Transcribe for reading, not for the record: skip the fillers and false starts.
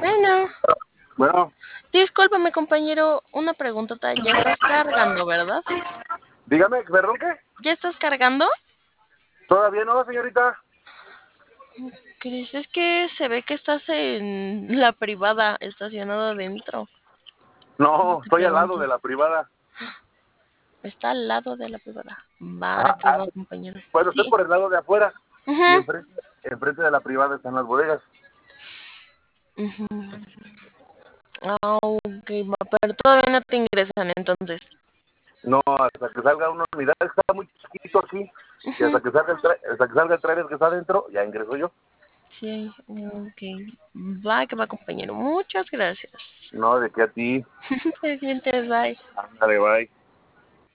Bueno, Bueno, discúlpame, compañero, una preguntota. Ya estás cargando, ¿verdad? dígame, ¿perdón qué? ¿Ya estás cargando? ¿Todavía no, señorita? ¿Crees? Es que se ve que estás en la privada, estacionado adentro. No, Te estoy al lado pregunto. de la privada. Está al lado de la privada. Va, Ah, que va, compañero. bueno, estoy Sí. por el lado de afuera y Ujú, enfrente de la privada están las bodegas. ujú. Ah, ok, va, pero todavía no te ingresan entonces. No, hasta que salga uno, mira, está muy chiquito aquí. Y Ujú. hasta que salga el trailer que está adentro, ya ingreso yo. Sí, ok. Va, que va, compañero. Muchas gracias. No, de que a ti. Pendientes, bye. Ándale, bye.